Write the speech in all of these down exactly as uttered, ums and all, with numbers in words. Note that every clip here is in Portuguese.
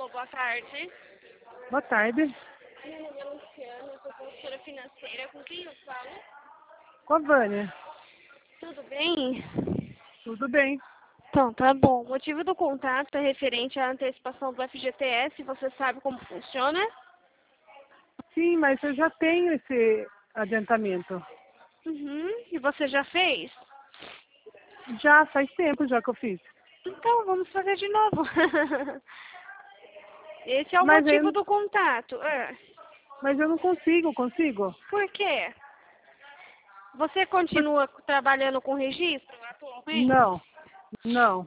Alô, boa tarde. Boa tarde. Meu nome é Luciana, eu sou consultora financeira. Com quem eu falo? Com a Vânia. Tudo bem? Tudo bem. Então, tá bom. O motivo do contato é referente à antecipação do F G T S. Você sabe como funciona? Sim, mas eu já tenho esse adiantamento. Uhum. E você já fez? Já faz tempo já que eu fiz. Então, vamos fazer de novo. Esse é o Mas motivo eu, do contato. É. mas eu não consigo, consigo? Por quê? Você Por- continua trabalhando com registro atualmente? Não, não.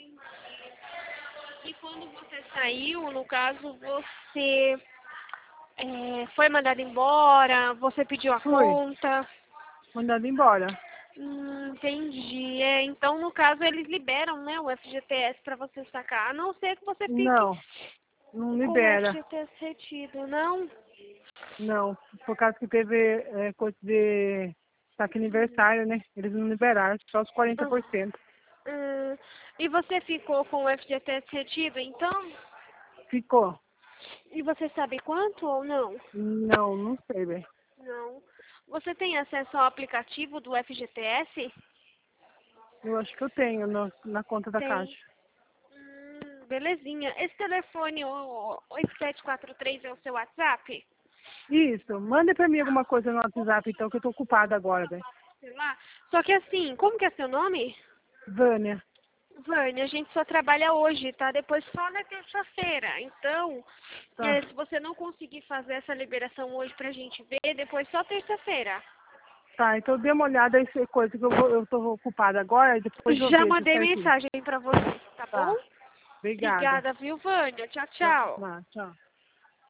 E quando você saiu, no caso, você é, foi mandado embora, você pediu a Fui. conta. Mandado embora. Hum, entendi. É, então, no caso, eles liberam, né, o F G T S para você sacar, a não ser que você fique Não, não com o libera. F G T S retido, não? Não, por causa que teve é, coisa de saque aniversário, né? Eles não liberaram, só os quarenta Ah, por cento. hum, e você ficou com o F G T S retido, então? Ficou. E você sabe quanto ou não? Não, não sei, velho. Não. Você tem acesso ao aplicativo do F G T S? Eu acho que eu tenho no- na conta da Tem. Caixa. Hum, belezinha. Esse telefone, o oito sete quatro três, é o seu WhatsApp? Isso, manda pra mim alguma coisa no WhatsApp então, que eu tô ocupada agora, velho. Sei lá. Só que assim, como que é seu nome? Vânia. Vânia, a gente só trabalha hoje, tá? Depois só na terça-feira. Então, é, Tá, se você não conseguir fazer essa liberação hoje pra gente ver, depois só terça-feira. tá, então dê uma olhada aí, se coisa que eu, vou, eu tô ocupada agora e depois eu Já vejo mandei certinho. mensagem pra você, tá bom? Tá, obrigada. Obrigada, viu, Vânia? Tchau, Tá, tchau. tá, tchau.